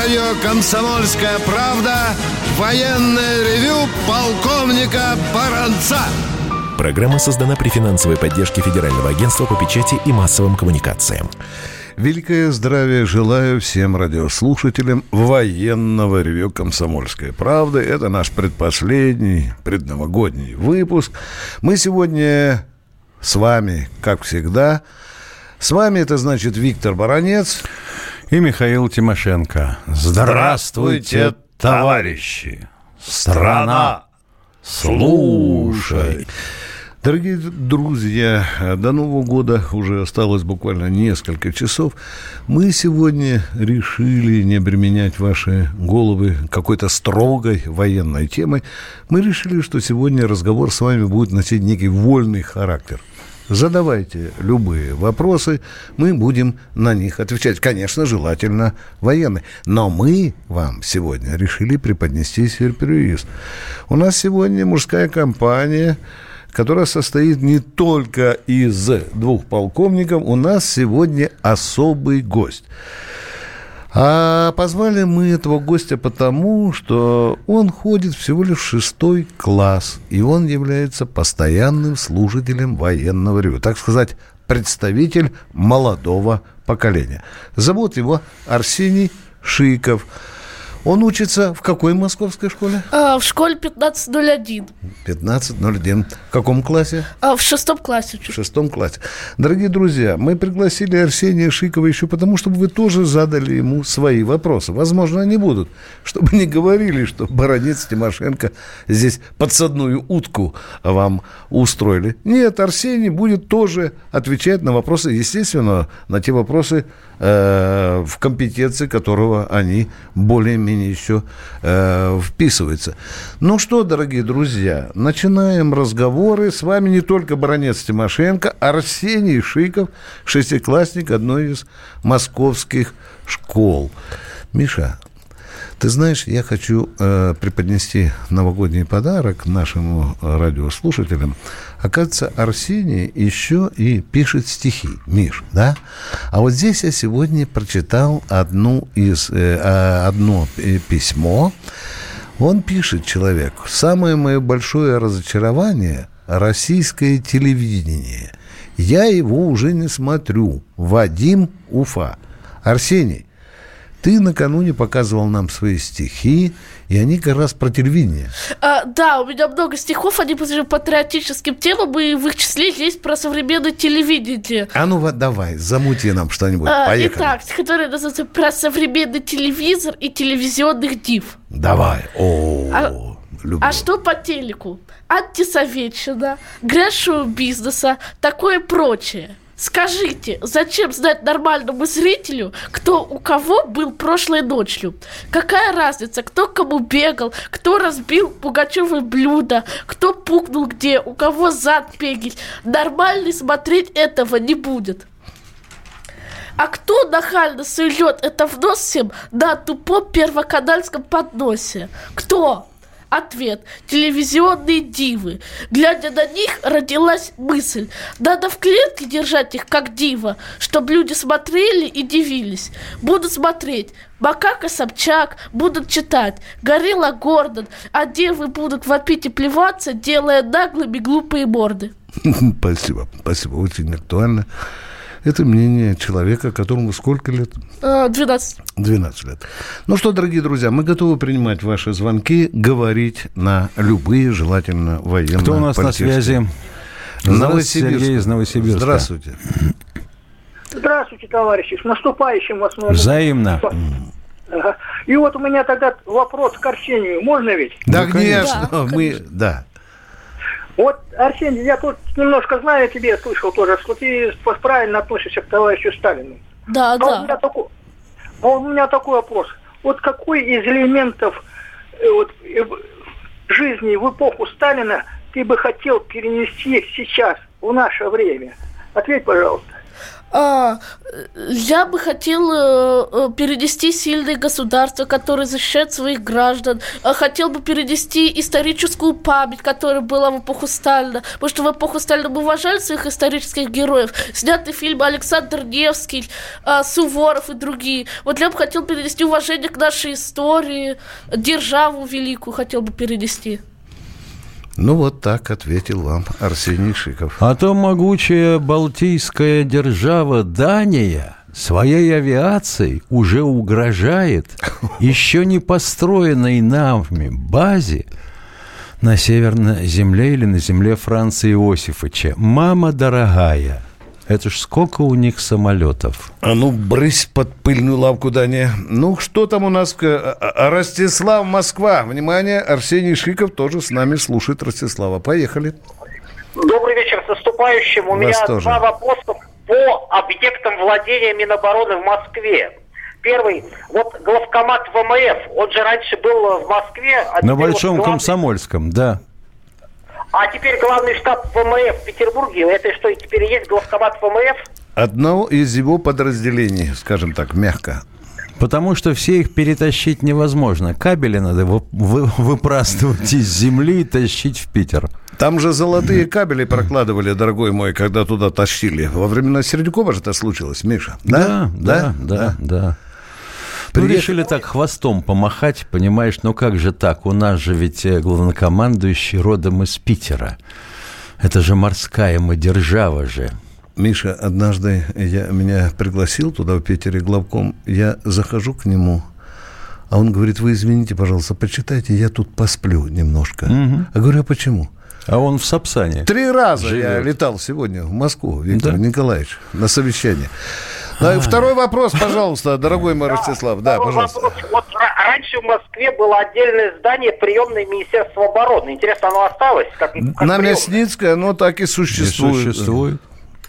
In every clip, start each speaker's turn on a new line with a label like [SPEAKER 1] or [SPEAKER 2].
[SPEAKER 1] радио «Комсомольская правда» военное ревю полковника Баранца.
[SPEAKER 2] Программа создана при финансовой поддержке Федерального агентства по печати и массовым коммуникациям.
[SPEAKER 1] Великое здравие желаю всем радиослушателям военного ревю «Комсомольская правда». Это наш предпоследний, предновогодний выпуск. Мы сегодня с вами, как всегда. С вами это значит Виктор Баранец
[SPEAKER 3] и Михаил Тимошенко. Здравствуйте, товарищи! Страна, слушай!
[SPEAKER 1] Дорогие друзья, до Нового года уже осталось буквально несколько часов. Мы сегодня решили не обременять ваши головы какой-то строгой военной темой. Мы решили, что сегодня разговор с вами будет носить некий вольный характер. Задавайте любые вопросы, мы будем на них отвечать. Конечно, желательно военные. Но мы вам сегодня решили преподнести сюрприз. У нас сегодня мужская компания, которая состоит не только из двух полковников. У нас сегодня особый гость. А позвали мы этого гостя потому, что он ходит всего лишь в 6 класс, и он является постоянным слушателем военного ревю. Так сказать, представитель молодого поколения. Зовут его Арсений Шиков. Он учится в какой московской школе?
[SPEAKER 4] В школе 1501.
[SPEAKER 1] 1501. В каком классе?
[SPEAKER 4] В 6 классе.
[SPEAKER 1] В 6 классе. Дорогие друзья, мы пригласили Арсения Шикова еще потому, чтобы вы тоже задали ему свои вопросы. Возможно, они будут. Чтобы не говорили, что Баранец, Тимошенко здесь подсадную утку вам устроили. Нет, Арсений будет тоже отвечать на вопросы, естественно, на те вопросы, в компетенции которого они более-менее еще вписываются. Ну что, дорогие друзья, начинаем разговоры. С вами не только Баранец, Тимошенко, Арсений Шиков, шестиклассник одной из московских школ. Миша, ты знаешь, я хочу преподнести новогодний подарок нашим радиослушателям. Оказывается, Арсений еще и пишет стихи, Миш, да? А вот здесь я сегодня прочитал одно письмо. Он пишет человек: «Самое мое большое разочарование – российское телевидение. Я его уже не смотрю. Вадим, Уфа». Арсений, ты накануне показывал нам свои стихи, и они как раз про телевидение.
[SPEAKER 4] Да, у меня много стихов, они по патриотическим темам, и в их числе есть про современное телевидение.
[SPEAKER 1] А ну вот давай, замути нам что-нибудь, поехали.
[SPEAKER 4] Итак, который называется «Про современный телевизор и телевизионных див».
[SPEAKER 1] Давай, люблю.
[SPEAKER 4] А что по телеку? Антисоветчина, грязь шоу-бизнеса, такое прочее. Скажите, зачем знать нормальному зрителю, кто у кого был прошлой ночью? Какая разница, кто кому бегал, кто разбил пугачёвое блюдо, кто пукнул где, у кого зад пегель? Нормальный смотреть этого не будет. А кто нахально сует это в нос всем на тупом первоканальском подносе? Кто? Ответ: телевизионные дивы. Глядя на них, родилась мысль: надо в клетке держать их как дива, чтобы люди смотрели и дивились. Будут смотреть Макака Собчак, будут читать Горилла Гордон, а девы будут вопить и плеваться, делая наглыми глупые морды.
[SPEAKER 1] Спасибо, очень актуально. Это мнение человека, которому сколько лет?
[SPEAKER 4] 12.
[SPEAKER 1] 12 лет. Ну что, дорогие друзья, мы готовы принимать ваши звонки, говорить на любые, желательно военно-политические.
[SPEAKER 3] Кто у нас на связи? Сергей из Новосибирска.
[SPEAKER 1] Здравствуйте.
[SPEAKER 5] Здравствуйте, товарищи. С наступающим вас.
[SPEAKER 3] Взаимно.
[SPEAKER 5] И вот у меня тогда вопрос к Арсению. Можно ведь?
[SPEAKER 1] Да, конечно. Да.
[SPEAKER 5] Вот, Арсений, я тут немножко знаю тебе, слышал тоже, что ты правильно относишься к товарищу Сталину.
[SPEAKER 4] Да.
[SPEAKER 5] У меня такой вопрос. Вот какой из элементов жизни в эпоху Сталина ты бы хотел перенести сейчас, в наше время? Ответь, пожалуйста.
[SPEAKER 4] Я бы хотел перенести сильное государство, которое защищает своих граждан. Хотел бы перенести историческую память, которая была в эпоху Сталина. Потому что в эпоху Сталина мы уважали своих исторических героев. Сняты фильмы Александр Невский, Суворов и другие. Вот я бы хотел перенести уважение к нашей истории, державу великую хотел бы перенести.
[SPEAKER 1] Ну, вот так ответил вам Арсений Шиков.
[SPEAKER 3] А то могучая балтийская держава Дания своей авиацией уже угрожает еще не построенной нами базе на Северной земле или на земле Франца Иосифовича. Мама дорогая, это ж сколько у них самолетов.
[SPEAKER 1] А ну, брысь под пыльную лавку, Дания. Ну, что там у нас? Ростислав, Москва. Внимание, Арсений Шиков тоже с нами слушает Ростислава. Поехали.
[SPEAKER 5] Добрый вечер, с наступающим. У меня два вопроса по объектам владения Минобороны в Москве. Первый, вот главкомат ВМФ, он же раньше был в Москве.
[SPEAKER 3] На Большом Комсомольском, да.
[SPEAKER 5] А теперь главный штаб ВМФ в Петербурге. Это что, теперь есть главкомат ВМФ?
[SPEAKER 1] Одно из его подразделений, скажем так, мягко.
[SPEAKER 3] Потому что все их перетащить невозможно. Кабели надо выпрастывать из земли и тащить в Питер.
[SPEAKER 1] Там же золотые кабели прокладывали, дорогой мой, когда туда тащили. Во времена Сердюкова же это случилось, Миша.
[SPEAKER 3] Да. Ну, решили так хвостом помахать, понимаешь, ну как же так? У нас же ведь главнокомандующий родом из Питера. Это же морская мы держава же.
[SPEAKER 1] Миша, однажды меня пригласил туда, в Питере, главком. Я захожу к нему, а он говорит: вы извините, пожалуйста, почитайте, я тут посплю немножко. Угу. Я говорю: а почему?
[SPEAKER 3] А он в Сапсане.
[SPEAKER 1] 3 раза я летал сегодня в Москву, Виктор Николаевич, на совещание. Да, и второй вопрос, пожалуйста, дорогой мой Ростислав. Да, пожалуйста.
[SPEAKER 5] Вопрос. Вот раньше в Москве было отдельное здание приемное Министерства обороны. Интересно, оно осталось? Как
[SPEAKER 1] на Мясницкой оно так и существует.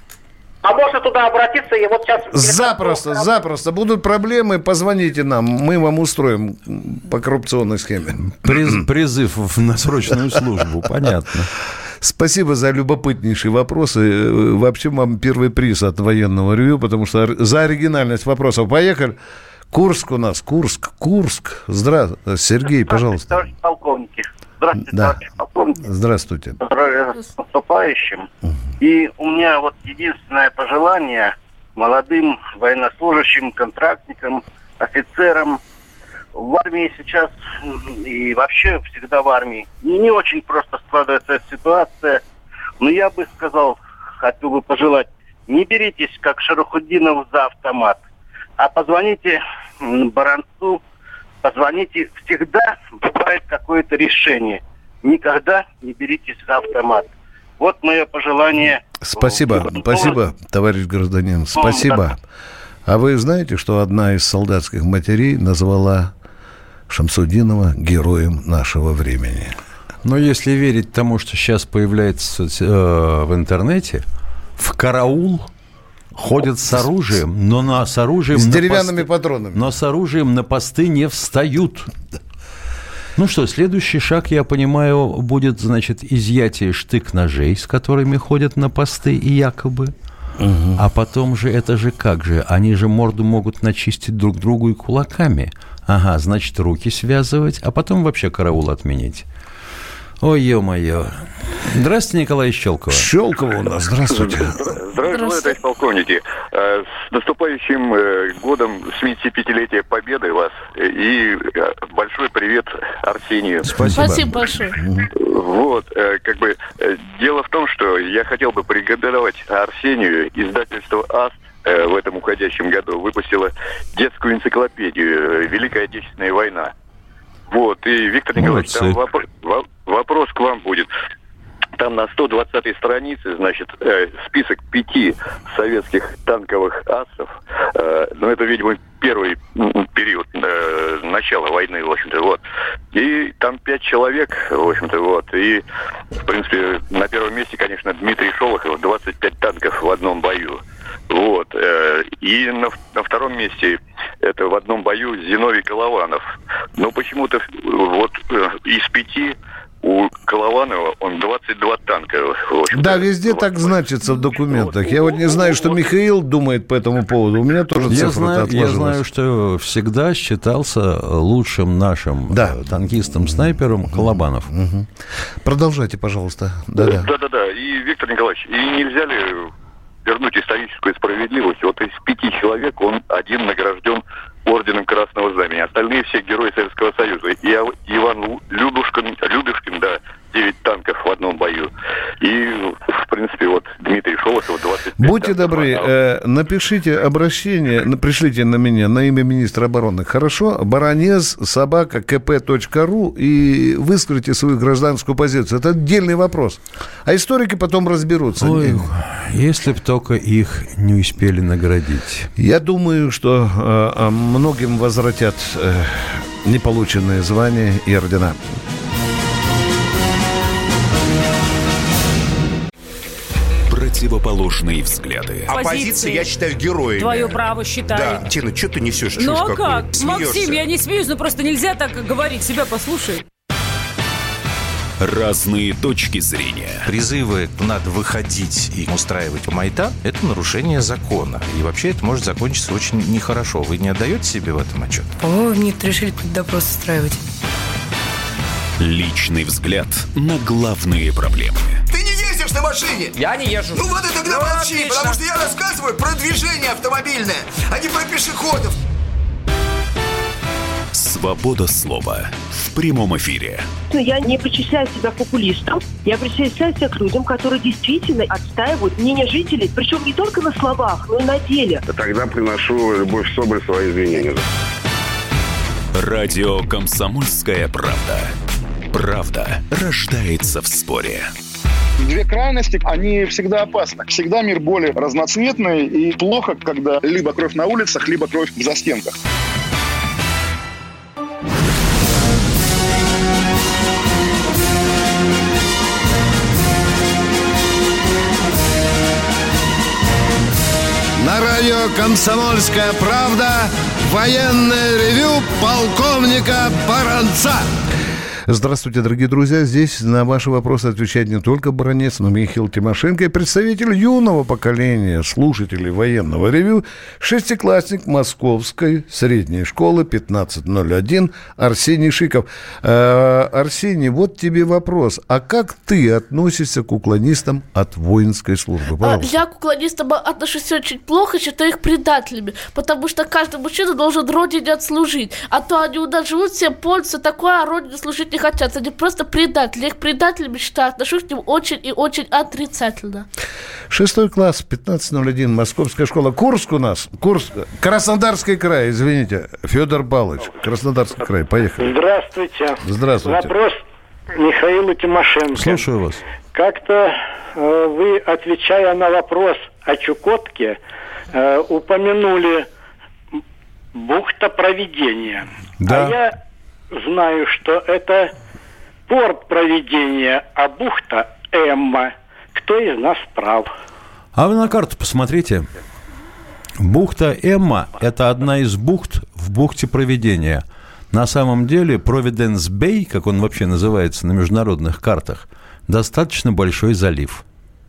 [SPEAKER 5] А можно туда обратиться и вот сейчас...
[SPEAKER 1] Запросто. Будут проблемы, позвоните нам. Мы вам устроим по коррупционной схеме.
[SPEAKER 3] Призыв на срочную службу, понятно.
[SPEAKER 1] Спасибо за любопытнейшие вопросы. Вообще вам первый приз от военного ревью, потому что за оригинальность вопросов. Поехали. Курск у нас. Курск. Здравствуйте. Сергей, пожалуйста.
[SPEAKER 5] Товарищ полковники. Здравствуйте, товарищ полковник.
[SPEAKER 1] Здравствуйте.
[SPEAKER 5] Здравия с наступающим. И у меня вот единственное пожелание молодым военнослужащим, контрактникам, офицерам. В армии сейчас и вообще всегда в армии не очень просто складывается эта ситуация. Но я бы сказал, хотел бы пожелать, не беритесь, как Шарахутдинов, за автомат, а позвоните Баранцу, позвоните, всегда бывает какое-то решение. Никогда не беритесь за автомат. Вот мое пожелание.
[SPEAKER 1] Спасибо, товарищ гражданин, спасибо. А вы знаете, что одна из солдатских матерей назвала Шамсудинова героем нашего времени?
[SPEAKER 3] Но если верить тому, что сейчас появляется в интернете, в караул ходят с оружием, но с оружием...
[SPEAKER 1] С деревянными патронами.
[SPEAKER 3] Но с оружием на посты не встают. Ну что, следующий шаг, я понимаю, будет, значит, изъятие штык-ножей, с которыми ходят на посты и якобы. Угу. А потом же, это же как же? Они же морду могут начистить друг другу и кулаками. Ага, значит, руки связывать, а потом вообще караул отменить. Ой, ё-моё. Здравствуйте, Николай Щелкова.
[SPEAKER 1] Щелкова у нас, здравствуйте.
[SPEAKER 6] Здравствуйте, товарищ полковники. С наступающим годом 75-летия Победы вас. И большой привет Арсению.
[SPEAKER 4] Спасибо большое.
[SPEAKER 6] Вот, дело в том, что я хотел бы порекомендовать Арсению. Издательство «Аст» в этом уходящем году выпустило детскую энциклопедию «Великая Отечественная война». Вот, и, Виктор Николаевич, там вопрос к вам будет. Там на 120-й странице, значит, список 5 советских танковых асов. Но это, видимо, первый период начала войны, в общем-то, вот. И там 5 человек, в общем-то, вот. И, в принципе, на первом месте, конечно, Дмитрий Шолохов, 25 танков в одном бою. Вот. И на втором месте это в одном бою Зиновий Голованов. Но почему-то вот из 5 у Колованова, он 22 танка.
[SPEAKER 1] Да, везде так значится в документах. Я вот не знаю, что Михаил думает по этому поводу. У меня тоже цифра отложилась.
[SPEAKER 3] Я знаю, что всегда считался лучшим нашим танкистом-снайпером Колобанов.
[SPEAKER 1] Угу. Продолжайте, пожалуйста.
[SPEAKER 6] Да. И, Виктор Николаевич, и нельзя ли вернуть историческую справедливость? Вот из 5 человек он один награжден орденом Красного Знамени. Остальные все герои Советского Союза. И Иван Любешкин, 9 танков в одном бою. И, в принципе, вот Дмитрий Шолохов, 25
[SPEAKER 1] Будьте
[SPEAKER 6] танков.
[SPEAKER 1] добры, напишите обращение, пришлите на меня на имя министра обороны. Хорошо? baronez@kp.ru и выскажите свою гражданскую позицию. Это отдельный вопрос. А историки потом разберутся.
[SPEAKER 3] Ой, если б только их не успели наградить.
[SPEAKER 1] Я думаю, что многим возвратят неполученные звания и ордена.
[SPEAKER 2] Противоположные взгляды.
[SPEAKER 7] Оппозиция, я считаю, героями.
[SPEAKER 8] Твое право считаю.
[SPEAKER 7] Да, Тина, что ты несешь?
[SPEAKER 8] Ну а как? Максим, я не смеюсь, но просто нельзя так говорить. Себя послушай.
[SPEAKER 2] Разные точки зрения.
[SPEAKER 9] Призывы «надо выходить и устраивать майдан» — это нарушение закона. И вообще это может закончиться очень нехорошо. Вы не отдаете себе в этом отчет?
[SPEAKER 8] По-моему, некоторые решили какой-то допрос устраивать.
[SPEAKER 2] Личный взгляд на главные проблемы.
[SPEAKER 7] Ты не ездишь на машине?
[SPEAKER 8] Я не езжу.
[SPEAKER 7] Ну вот и тогда молчи,
[SPEAKER 8] отлично.
[SPEAKER 7] потому что я рассказываю про движение автомобильное, а не про пешеходов.
[SPEAKER 2] Свобода слова в прямом эфире.
[SPEAKER 10] Я не причисляю себя к популистам. Я причисляю себя к людям, которые действительно отстаивают мнение жителей. Причем не только на словах, но и на деле.
[SPEAKER 6] Тогда приношу Любовь Соболь свои извинения.
[SPEAKER 2] Радио «Комсомольская правда». Правда рождается в споре.
[SPEAKER 11] Две крайности, они всегда опасны. Всегда мир более разноцветный, и плохо, когда либо кровь на улицах, либо кровь в застенках.
[SPEAKER 1] На радио «Комсомольская правда» военное ревю полковника Баранца. Здравствуйте, дорогие друзья. Здесь на ваши вопросы отвечает не только Баранец, но и Михаил Тимошенко и представитель юного поколения слушателей военного ревю, шестиклассник Московской средней школы 1501 Арсений Шиков. Арсений, вот тебе вопрос. А как ты относишься к уклонистам от воинской службы?
[SPEAKER 4] Я к уклонистам отношусь очень плохо, считаю их предателями, потому что каждый мужчина должен родине отслужить. А то они у нас живут, всем пользуются такое, а родине служить не хотят. Они просто предатели. Я их предателями считаю, отношусь к ним очень и очень отрицательно.
[SPEAKER 1] 6 класс, 1501, Московская школа. Курск у нас. Курск. Краснодарский край, извините. Федор Павлович, Краснодарский край. Поехали.
[SPEAKER 12] Здравствуйте.
[SPEAKER 1] Здравствуйте.
[SPEAKER 12] Вопрос Михаилу Тимошенко.
[SPEAKER 3] Слушаю вас.
[SPEAKER 12] Как-то вы, отвечая на вопрос о Чукотке, упомянули бухта Провидения.
[SPEAKER 1] Да.
[SPEAKER 12] А я знаю, что это порт Провидения, а бухта Эмма. Кто из нас прав?
[SPEAKER 3] А вы на карту посмотрите. Бухта Эмма – это одна из бухт в бухте Провидения. На самом деле Providence Bay, как он вообще называется на международных картах, достаточно большой залив.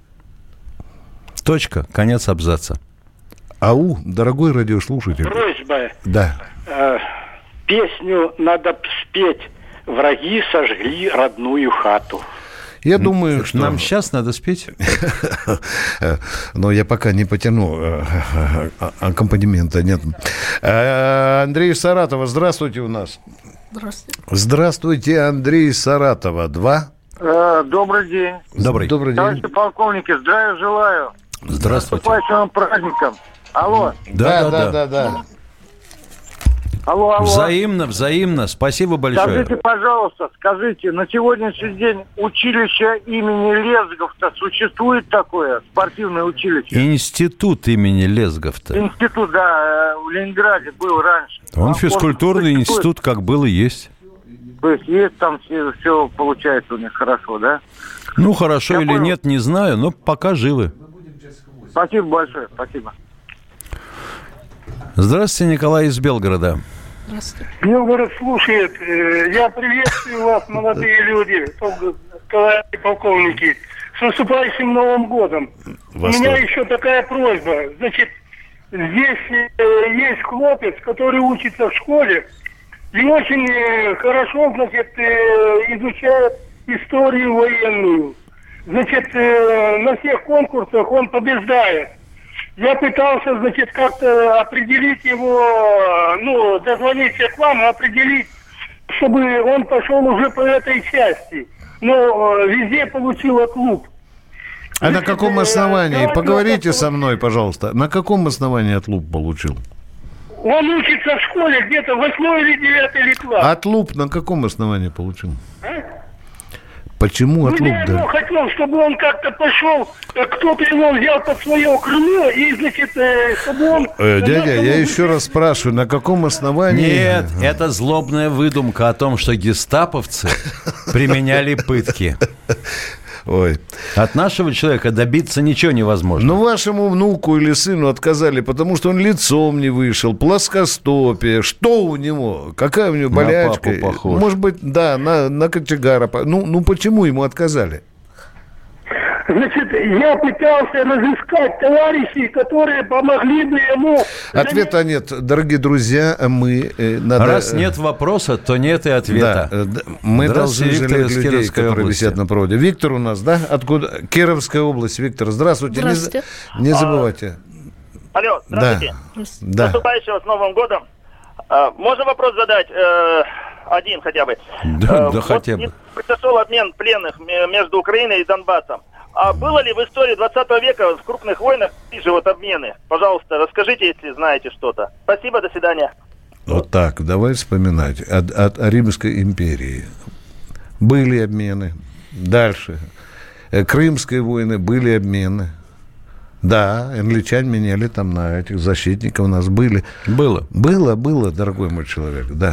[SPEAKER 3] Точка. Конец абзаца.
[SPEAKER 1] Ау, дорогой радиослушатель.
[SPEAKER 12] Просьба.
[SPEAKER 1] Да.
[SPEAKER 12] Песню надо спеть «Враги сожгли родную хату».
[SPEAKER 1] Я думаю, что...
[SPEAKER 3] Нам сейчас надо спеть.
[SPEAKER 1] Но я пока не потяну аккомпанемента, нет. Андрей из Саратова, здравствуйте у нас.
[SPEAKER 4] Здравствуйте.
[SPEAKER 1] Здравствуйте, Андрей из Саратова. 2.
[SPEAKER 12] Добрый день.
[SPEAKER 3] Добрый.
[SPEAKER 1] Добрый день.
[SPEAKER 12] Товарищи полковники, здравия желаю.
[SPEAKER 3] Здравствуйте.
[SPEAKER 12] С наступающим праздником. Алло.
[SPEAKER 1] Да.
[SPEAKER 12] Алло.
[SPEAKER 3] Взаимно. Спасибо большое.
[SPEAKER 12] Скажите, пожалуйста, на сегодняшний день училище имени Лезговта существует такое, спортивное училище?
[SPEAKER 3] Институт имени Лезговта.
[SPEAKER 12] Институт, да, в Ленинграде был раньше.
[SPEAKER 3] Он физкультурный институт, как был и есть.
[SPEAKER 12] То есть там все получается у них хорошо, да?
[SPEAKER 3] Ну, хорошо
[SPEAKER 12] Я
[SPEAKER 3] или
[SPEAKER 12] понял.
[SPEAKER 3] нет, не знаю, но пока живы.
[SPEAKER 12] Спасибо большое, спасибо.
[SPEAKER 3] Здравствуйте, Николай из Белгорода.
[SPEAKER 4] Здравствуйте.
[SPEAKER 12] Белгород слушает. Я приветствую вас, молодые люди.
[SPEAKER 13] товарищи полковники, с наступающим Новым годом.
[SPEAKER 1] Восторг.
[SPEAKER 13] У меня еще такая просьба. Значит, здесь есть хлопец, который учится в школе и очень хорошо, значит, изучает историю военную. Значит, на всех конкурсах он побеждает. Я пытался, значит, как-то определить его, дозвониться к вам и определить, чтобы он пошел уже по этой части. Но везде получил отлуп.
[SPEAKER 1] А на каком основании? Поговорите со мной, пожалуйста. На каком основании отлуп получил?
[SPEAKER 13] Он учится в школе где-то 8 или 9 класс.
[SPEAKER 1] Отлуп на каком основании получил? Почему отлуп?
[SPEAKER 13] Я хотел, чтобы он как-то пошел, кто-то его взял под свое крыло, и, значит, чтобы он...
[SPEAKER 1] Дядя, я еще раз спрашиваю, на каком основании...
[SPEAKER 3] Нет, это злобная выдумка о том, что гестаповцы применяли пытки.
[SPEAKER 1] Ой.
[SPEAKER 3] От нашего человека добиться ничего невозможно.
[SPEAKER 1] Ну, вашему внуку или сыну отказали, потому что он лицом не вышел, плоскостопие. Что у него? Какая у него болячка?
[SPEAKER 3] На папу похож.
[SPEAKER 1] Может быть, да, на кочегара. Ну, почему ему отказали?
[SPEAKER 13] Значит, я пытался разыскать товарищей, которые помогли бы ему...
[SPEAKER 1] Ответа нет, дорогие друзья, мы...
[SPEAKER 3] Раз нет вопроса, то нет и ответа.
[SPEAKER 1] Да, мы должны жалеть людей, которые висят на проводе. Виктор у нас, да? Откуда? Кировская область. Виктор, здравствуйте.
[SPEAKER 4] Здравствуйте.
[SPEAKER 1] Не забывайте.
[SPEAKER 14] Алло, здравствуйте.
[SPEAKER 1] Да.
[SPEAKER 14] Наступающего с Новым годом. Можно вопрос задать? Один хотя бы.
[SPEAKER 3] Да, хотя бы.
[SPEAKER 14] Произошел обмен пленных между Украиной и Донбассом. А было ли в истории 20 века в крупных войнах же вот обмены? Пожалуйста, расскажите, если знаете что-то. Спасибо, до свидания.
[SPEAKER 1] Вот так, давай вспоминать. От Римской империи были обмены. Дальше. Крымские войны были обмены. Да, англичане меняли там на этих защитников у нас были.
[SPEAKER 3] Было,
[SPEAKER 1] дорогой мой человек, да.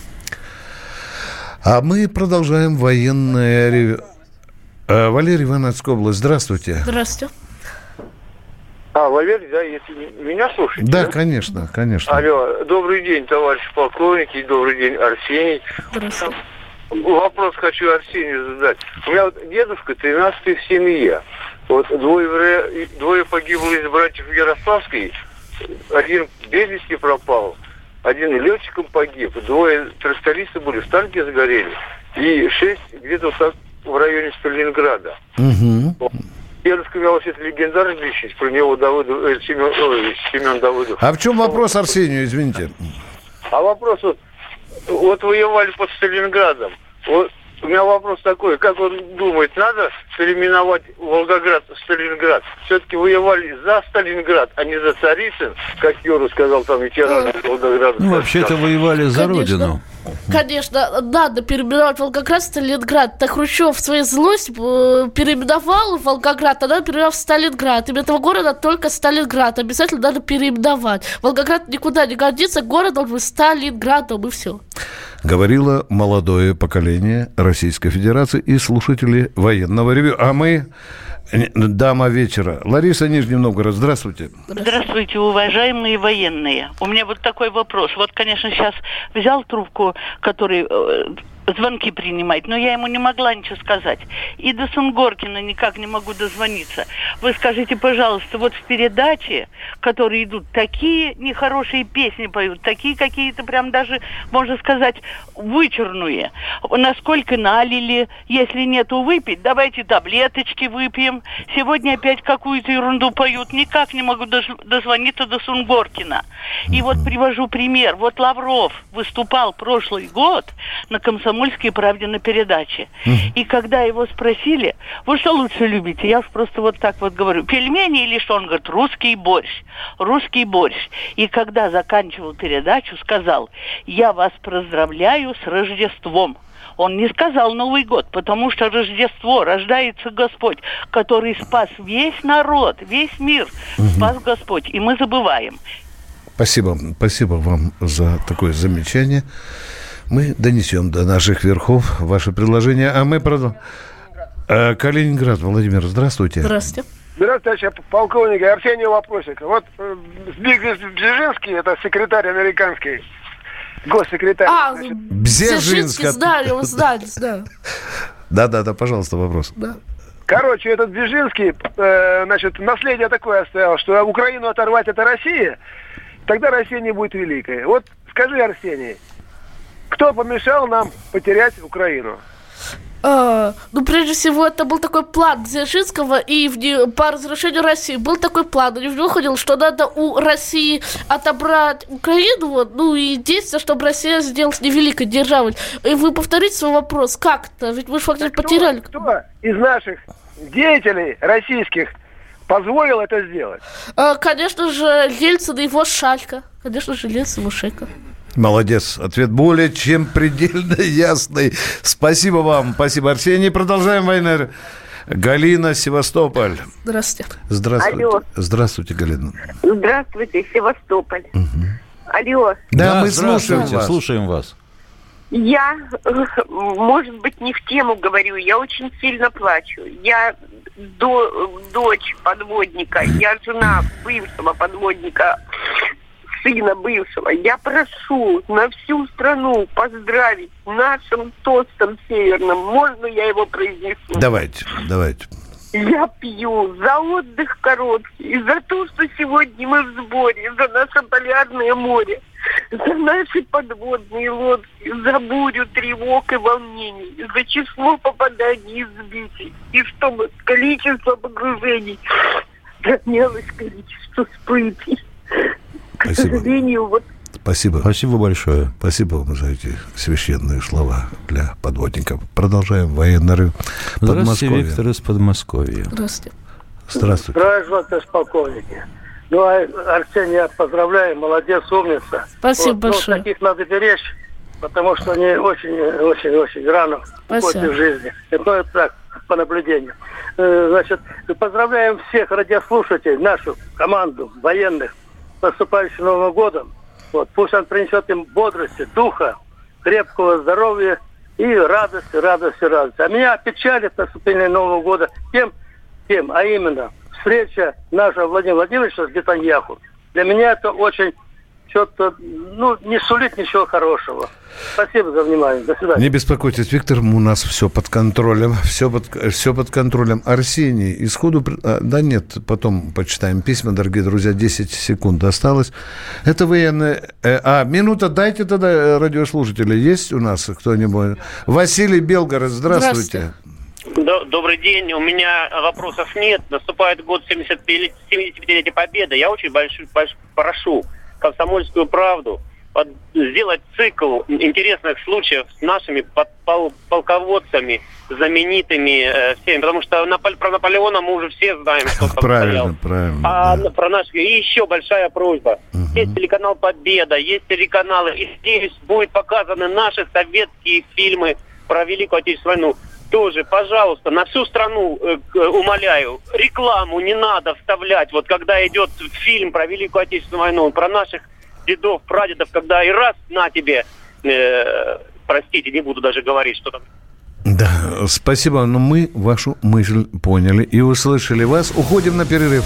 [SPEAKER 1] А мы продолжаем военное ревю. Валерий, Ивановская область, здравствуйте.
[SPEAKER 4] Здравствуйте.
[SPEAKER 15] Валерий, да, если меня слушаете?
[SPEAKER 1] Да, конечно.
[SPEAKER 15] Алло, добрый день, товарищ полковник, и добрый день, Арсений.
[SPEAKER 4] Здравствуйте.
[SPEAKER 15] Вопрос хочу Арсению задать. У меня вот дедушка 13-й в семье. Вот двое погибло из братьев Ярославской, один без вести пропал, один летчиком погиб, двое трактористы были, в танке сгорели, и 6 где-то так в районе Сталинграда.
[SPEAKER 1] Угу.
[SPEAKER 15] Дедушка у меня вообще легендарная личность, про него Семен Давыдов.
[SPEAKER 1] А в чем вопрос Арсению, извините?
[SPEAKER 15] А вопрос вот воевали под Сталинградом. Вот у меня вопрос такой, как он думает, надо переименовать Волгоград в Сталинград? Все-таки воевали за Сталинград, а не за Царицын, как Юра сказал, там ветераны Волгограда.
[SPEAKER 3] Ну, вообще-то воевали за родину.
[SPEAKER 4] Конечно, надо переименовать Волгоград в Сталинград. Так Хрущев в своей злости переименовал Волгоград, а надо переименовать в Сталинград. Имя этого города только Сталинград. Обязательно надо переименовать. Волгоград никуда не годится, город должен быть Сталинградом, и все.
[SPEAKER 1] Говорило молодое поколение Российской Федерации и слушатели военного ревью. А мы... Дама вечера. Лариса, Нижний Новгород, здравствуйте.
[SPEAKER 16] Здравствуйте, уважаемые военные. У меня вот такой вопрос. Вот, конечно, сейчас взял трубку, который звонки принимает, но я ему не могла ничего сказать. И до Сунгоркина никак не могу дозвониться. Вы скажите, пожалуйста, вот в передаче, которые идут, такие нехорошие песни поют, такие какие-то прям даже, можно сказать, вычурные. Насколько налили, если нету выпить, давайте таблеточки выпьем. Сегодня опять какую-то ерунду поют, никак не могу дозвониться до Сунгоркина. И вот привожу пример. Вот Лавров выступал прошлый год на «Комсомольской правде» на передаче. И когда его спросили, вы что лучше любите? Я уж просто вот так вот говорю, пельмени или что? Он говорит, русский борщ. Русский борщ. И когда заканчивал передачу, сказал, я вас поздравляю с Рождеством. Он не сказал Новый год, потому что Рождество, рождается Господь, который спас весь народ, весь мир, спас Господь. И мы забываем.
[SPEAKER 1] Спасибо вам за такое замечание. Мы донесем до наших верхов ваше предложение, а мы продолжим. Калининград, Владимир, здравствуйте.
[SPEAKER 4] Здравствуйте.
[SPEAKER 17] Здравствуйте, полковник. Арсений вопросик. Вот Бжезинский, это секретарь американский, госсекретарь.
[SPEAKER 4] Бзежинский, знали.
[SPEAKER 1] Да, пожалуйста, вопрос.
[SPEAKER 4] Да.
[SPEAKER 17] Короче, этот Дзержинский, наследие такое оставил, что Украину оторвать — это Россия, тогда Россия не будет великой. Вот скажи, Арсений, кто помешал нам потерять Украину?
[SPEAKER 4] Прежде всего, это был такой план Дзержинского, и по разрушению России был такой план. И в него ходил, что надо у России отобрать Украину, и действие, чтобы Россия сделалась невеликой державой. И вы повторите свой вопрос, как-то? Ведь мы же фактически потеряли.
[SPEAKER 17] Кто из наших деятелей российских позволил это сделать?
[SPEAKER 4] Конечно же, Ельцин и его шалька. Конечно же, Ельцин и его шейка.
[SPEAKER 1] Молодец. Ответ более чем предельно ясный. Спасибо вам. Спасибо, Арсений. Продолжаем войну. Галина, Севастополь.
[SPEAKER 4] Здравствуйте.
[SPEAKER 1] Здравствуйте.
[SPEAKER 18] Алло.
[SPEAKER 1] Здравствуйте, Галина.
[SPEAKER 18] Здравствуйте, Севастополь.
[SPEAKER 1] Алло. Да, мы
[SPEAKER 3] слушаем вас.
[SPEAKER 18] Я, может быть, не в тему говорю, я очень сильно плачу. Я дочь подводника, я жена бывшего подводника, сына бывшего. Я прошу на всю страну поздравить нашим тостом северным. Можно я его произнесу?
[SPEAKER 1] Давайте.
[SPEAKER 18] Я пью за отдых короткий, за то, что сегодня мы в сборе, за наше полярное море, за наши подводные лодки, за бурю тревог и волнений, за число попаданий и сбитий, и чтобы количество погружений равнялось количеству всплытий. К сожалению,
[SPEAKER 1] Спасибо. Спасибо большое. Спасибо вам за эти священные слова для подводников. Продолжаем военный рыв.
[SPEAKER 3] Здравствуйте, Виктор из Подмосковья.
[SPEAKER 4] Здравствуйте.
[SPEAKER 1] Здравствуйте.
[SPEAKER 13] Здравствуйте, полковники. Арсений, я поздравляю, молодец, умница.
[SPEAKER 4] Спасибо большое.
[SPEAKER 13] Таких надо беречь, потому что они очень рано уходят в жизни. Это так, по наблюдению. Поздравляем всех радиослушателей, нашу команду военных, с наступающим Новым годом. Пусть он принесет им бодрости, духа, крепкого здоровья и радости. А меня печалит наступление Нового года тем, а именно встреча нашего Владимира Владимировича с Нетаньяху. Для меня это очень что-то, не сулит ничего хорошего. Спасибо за внимание. До свидания.
[SPEAKER 1] Не беспокойтесь, Виктор, у нас все под контролем. Все под контролем. Арсений, исходу... Да нет, потом почитаем письма, дорогие друзья. 10 секунд осталось. Это военные... минута дайте тогда радиослушателя. Есть у нас кто-нибудь? Василий, Белгород, здравствуйте.
[SPEAKER 19] Добрый день. У меня вопросов нет. Наступает год 75-летия Победы. Я очень прошу «Комсомольскую правду» сделать цикл интересных случаев с нашими полководцами, знаменитыми всеми, потому что про Наполеона мы уже все знаем, что там стоял. Правильно. Про наших... И еще большая просьба. Есть телеканал «Победа», есть телеканалы, и здесь будут показаны наши советские фильмы про Великую Отечественную войну. Тоже, пожалуйста, на всю страну умоляю, рекламу не надо вставлять. Когда идет фильм про Великую Отечественную войну, про наших дедов, прадедов, когда и раз на тебе, простите, не буду даже говорить, что там.
[SPEAKER 1] Да, спасибо, но мы вашу мысль поняли и услышали вас. Уходим на перерыв.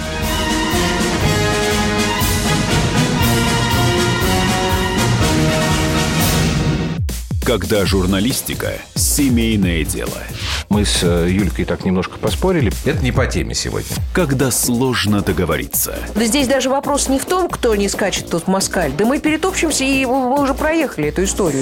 [SPEAKER 20] Когда журналистика – семейное дело.
[SPEAKER 9] Мы с Юлькой так немножко поспорили. Это не по теме сегодня.
[SPEAKER 20] Когда сложно договориться.
[SPEAKER 8] Да здесь даже вопрос не в том, кто не скачет тут в москаль. Да мы перетопчемся, и мы уже проехали эту историю.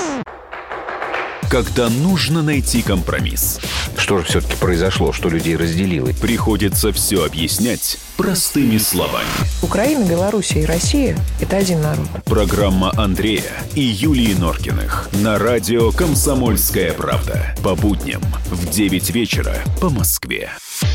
[SPEAKER 20] Когда нужно найти компромисс.
[SPEAKER 9] Что же все-таки произошло, что людей разделило?
[SPEAKER 20] Приходится все объяснять простыми словами.
[SPEAKER 8] Украина, Белоруссия и Россия – это один народ.
[SPEAKER 20] Программа Андрея и Юлии Норкиных на радио «Комсомольская правда». По будням в 9 вечера по Москве.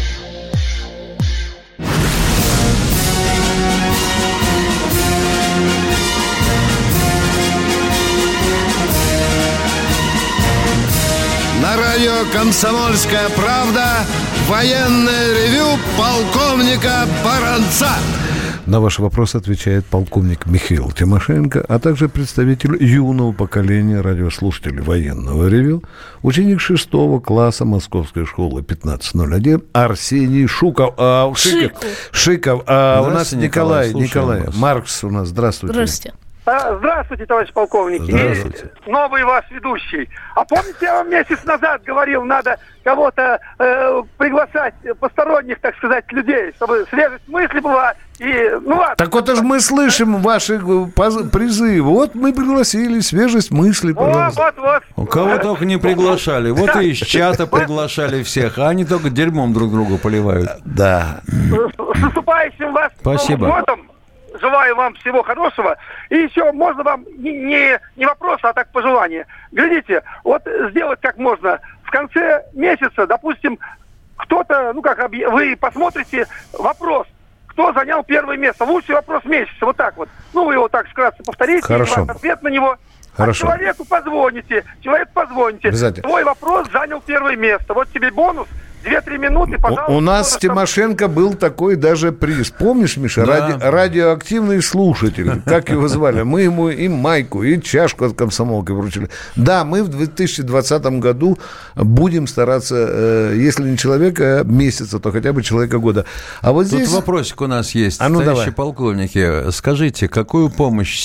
[SPEAKER 1] На радио «Комсомольская правда» военное ревю полковника Баранца. На ваши вопросы отвечает полковник Михаил Тимошенко, а также представитель юного поколения радиослушателей военного ревю, ученик 6 класса Московской школы 1501 Арсений Шиков. У нас Николай. Маркс у нас. Здравствуйте.
[SPEAKER 4] Здравствуйте.
[SPEAKER 13] Здравствуйте, товарищ полковник.
[SPEAKER 1] Здравствуйте.
[SPEAKER 13] И новый ваш ведущий. А помните, я вам месяц назад говорил, надо кого-то приглашать, посторонних, так сказать, людей, чтобы свежесть мысли была. Ладно.
[SPEAKER 1] Так вот, мы слышим ваши призывы. Вот мы пригласили, свежесть мысли, пожалуйста.
[SPEAKER 3] У кого только не приглашали. Вот и из чата приглашали всех, а они только дерьмом друг друга поливают.
[SPEAKER 1] Да.
[SPEAKER 13] С наступающим вас
[SPEAKER 3] Спасибо.
[SPEAKER 13] Новым годом. Желаю вам всего хорошего. И еще можно вам не вопрос, а так пожелание. Глядите, вот сделать как можно. В конце месяца, допустим, кто-то, вы посмотрите вопрос, кто занял первое место. Лучший вопрос месяца, вот так вот. Вы его так вкратце повторите,
[SPEAKER 1] Хорошо.
[SPEAKER 13] и ответ на него.
[SPEAKER 1] Хорошо.
[SPEAKER 13] А человеку позвоните. Твой вопрос занял первое место. Вот тебе бонус. 2-3 минуты, пожалуйста.
[SPEAKER 1] У нас с Тимошенко был такой даже приз. Помнишь, Миша?
[SPEAKER 3] Да.
[SPEAKER 1] Радиоактивный слушатель. Как его звали? Мы ему и майку, и чашку от комсомолки вручили. Да, мы в 2020 году будем стараться, если не человека месяца, то хотя бы человека года. А вот здесь...
[SPEAKER 3] Тут вопросик у нас есть.
[SPEAKER 1] Товарищи
[SPEAKER 3] давай. Полковники, скажите, какую помощь